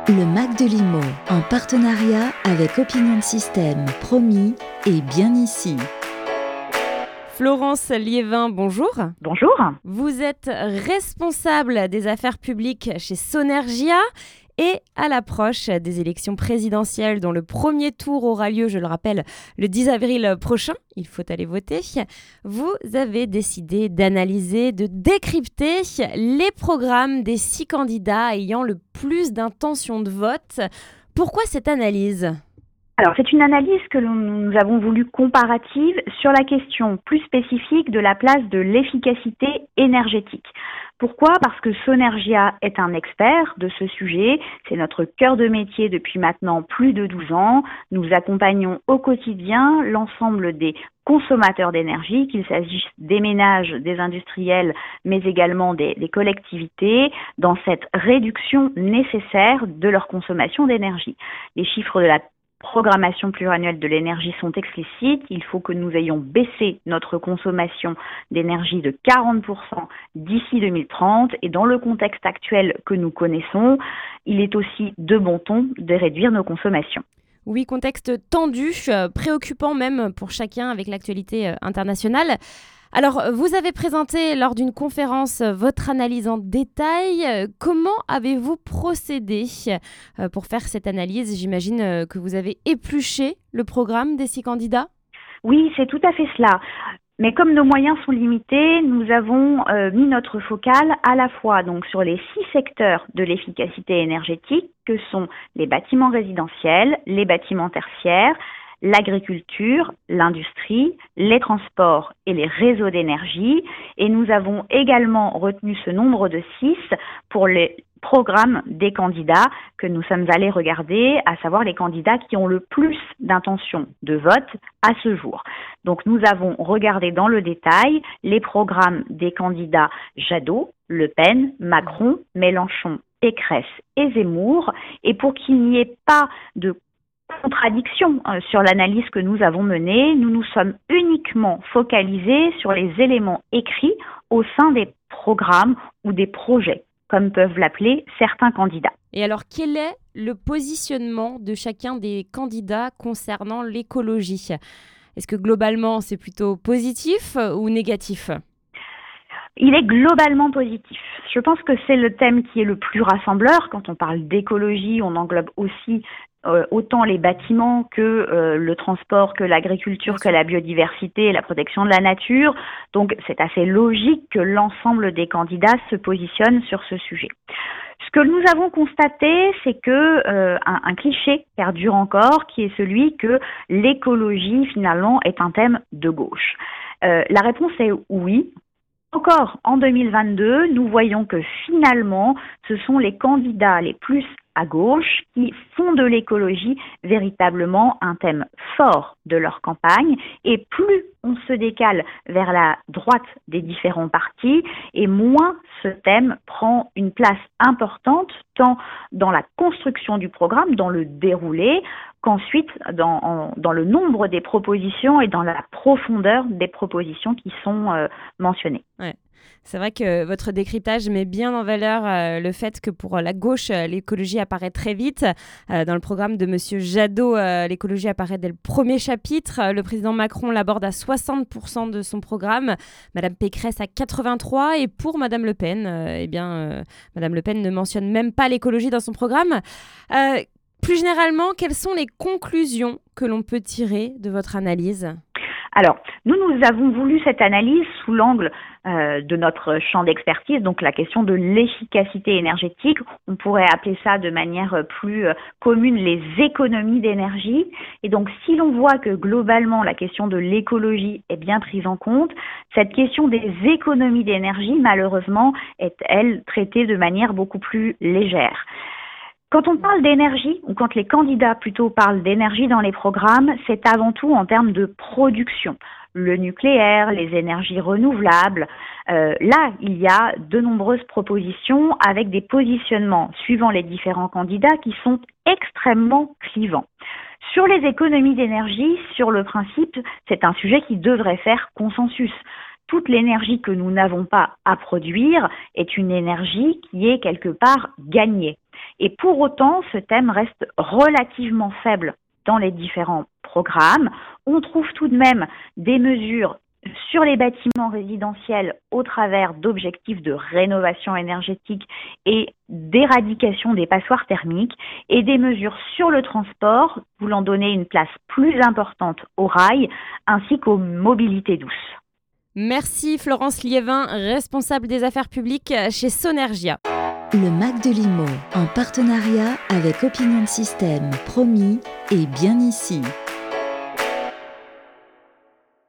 Le Mac de Limo, en partenariat avec Opinion System, promis et bien ici. Florence Liévin, bonjour. Bonjour. Vous êtes responsable des affaires publiques chez Sonergia et à l'approche des élections présidentielles dont le premier tour aura lieu, je le rappelle, le 10 avril prochain, il faut aller voter, vous avez décidé d'analyser, de décrypter les programmes des 6 candidats ayant le plus d'intentions de vote. Pourquoi cette analyse ? Alors, c'est une analyse que nous avons voulu comparative sur la question plus spécifique de la place de l'efficacité énergétique. Pourquoi ? Parce que Sonergia est un expert de ce sujet. C'est notre cœur de métier depuis maintenant plus de 12 ans. Nous accompagnons au quotidien l'ensemble des consommateurs d'énergie, qu'il s'agisse des ménages, des industriels, mais également des collectivités, dans cette réduction nécessaire de leur consommation d'énergie. Les chiffres de la programmation pluriannuelle de l'énergie sont explicites. Il faut que nous ayons baissé notre consommation d'énergie de 40% d'ici 2030. Et dans le contexte actuel que nous connaissons, il est aussi de bon ton de réduire nos consommations. Oui, contexte tendu, préoccupant même pour chacun avec l'actualité internationale. Alors, vous avez présenté lors d'une conférence votre analyse en détail. Comment avez-vous procédé pour faire cette analyse ? J'imagine que vous avez épluché le programme des 6 candidats ? Oui, c'est tout à fait cela. Mais comme nos moyens sont limités, nous avons mis notre focale à la fois donc sur les 6 secteurs de l'efficacité énergétique que sont les bâtiments résidentiels, les bâtiments tertiaires, l'agriculture, l'industrie, les transports et les réseaux d'énergie. Et nous avons également retenu ce nombre de 6 pour les programmes des candidats que nous sommes allés regarder, à savoir les candidats qui ont le plus d'intentions de vote à ce jour. Donc nous avons regardé dans le détail les programmes des candidats Jadot, Le Pen, Macron, Mélenchon, Pécresse et Zemmour. Et pour qu'il n'y ait pas de contradiction sur l'analyse que nous avons menée, nous nous sommes uniquement focalisés sur les éléments écrits au sein des programmes ou des projets, comme peuvent l'appeler certains candidats. Et alors, quel est le positionnement de chacun des candidats concernant l'écologie ? Est-ce que globalement, c'est plutôt positif ou négatif ? Il est globalement positif. Je pense que c'est le thème qui est le plus rassembleur. Quand on parle d'écologie, on englobe aussi autant les bâtiments que le transport, que l'agriculture, que la biodiversité et la protection de la nature. Donc, c'est assez logique que l'ensemble des candidats se positionnent sur ce sujet. Ce que nous avons constaté, c'est que un cliché perdure encore, qui est celui que l'écologie, finalement, est un thème de gauche. La réponse est oui. Encore en 2022, nous voyons que finalement, ce sont les candidats les plus à gauche qui font de l'écologie véritablement un thème fort de leur campagne. Et plus on se décale vers la droite des différents partis, et moins ce thème prend une place importante tant dans la construction du programme, dans le déroulé, qu'ensuite dans le nombre des propositions et dans la profondeur des propositions qui sont mentionnées. Ouais. C'est vrai que votre décryptage met bien en valeur le fait que pour la gauche, l'écologie apparaît très vite. Dans le programme de M. Jadot, l'écologie apparaît dès le premier chapitre. Le président Macron l'aborde à 60% de son programme, Mme Pécresse à 83%. Et pour Mme Le Pen, Mme Le Pen ne mentionne même pas l'écologie dans son programme. Plus généralement, quelles sont les conclusions que l'on peut tirer de votre analyse ? Alors, nous avons voulu cette analyse sous l'angle de notre champ d'expertise, donc la question de l'efficacité énergétique. On pourrait appeler ça de manière plus commune les économies d'énergie. Et donc, si l'on voit que globalement la question de l'écologie est bien prise en compte, cette question des économies d'énergie, malheureusement, est, elle, traitée de manière beaucoup plus légère. Quand on parle d'énergie, ou quand les candidats plutôt parlent d'énergie dans les programmes, c'est avant tout en termes de production. Le nucléaire, les énergies renouvelables. Là, il y a de nombreuses propositions avec des positionnements suivant les différents candidats qui sont extrêmement clivants. Sur les économies d'énergie, sur le principe, c'est un sujet qui devrait faire consensus. Toute l'énergie que nous n'avons pas à produire est une énergie qui est quelque part gagnée. Et pour autant, ce thème reste relativement faible dans les différents programmes. On trouve tout de même des mesures sur les bâtiments résidentiels au travers d'objectifs de rénovation énergétique et d'éradication des passoires thermiques et des mesures sur le transport voulant donner une place plus importante aux rails ainsi qu'aux mobilités douces. Merci Florence Liévin, responsable des affaires publiques chez Sonergia. Le Mac de l'IMO, en partenariat avec Opinion System, Promis et Bien Ici.